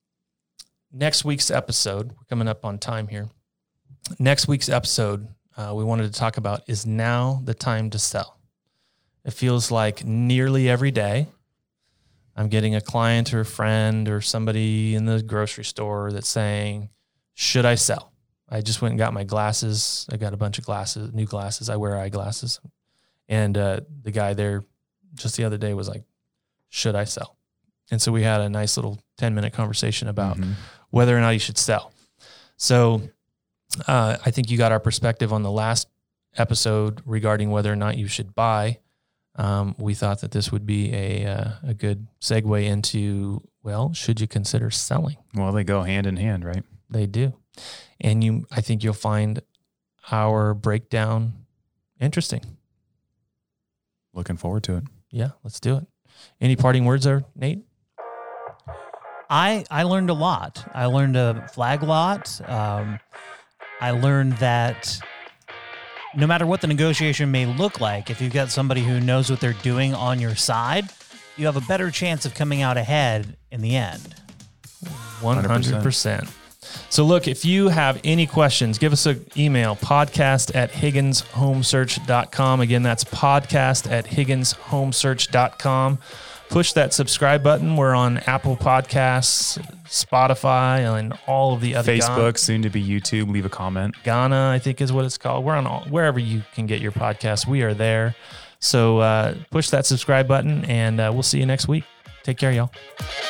next week's episode, we're coming up on time here. Next week's episode, uh, we wanted to talk about, is now the time to sell? It feels like nearly every day I'm getting a client or a friend or somebody in the grocery store that's saying, should I sell? I just went and got my glasses. I got a bunch of glasses, new glasses. I wear eyeglasses. And uh, the guy there just the other day was like, should I sell? And so we had a nice little ten minute conversation about mm-hmm. whether or not you should sell. So uh, I think you got our perspective on the last episode regarding whether or not you should buy. Um, we thought that this would be a uh, a good segue into, well, should you consider selling? Well, they go hand in hand, right? They do. And you, I think you'll find our breakdown interesting. Looking forward to it. Yeah, let's do it. Any parting words there, Nate? I, I learned a lot. I learned a flag lot. Um, I learned that no matter what the negotiation may look like, if you've got somebody who knows what they're doing on your side, you have a better chance of coming out ahead in the end. one hundred percent. So look, if you have any questions, give us an email, podcast at higgins home search dot com. Again, that's podcast at higgins home search dot com. Push that subscribe button. We're on Apple Podcasts, Spotify, and all of the other Facebook, Ghana, soon to be YouTube. Leave a comment. Ghana, I think is what it's called. We're on all, wherever you can get your podcasts. We are there. So uh, push that subscribe button, and uh, we'll see you next week. Take care, y'all.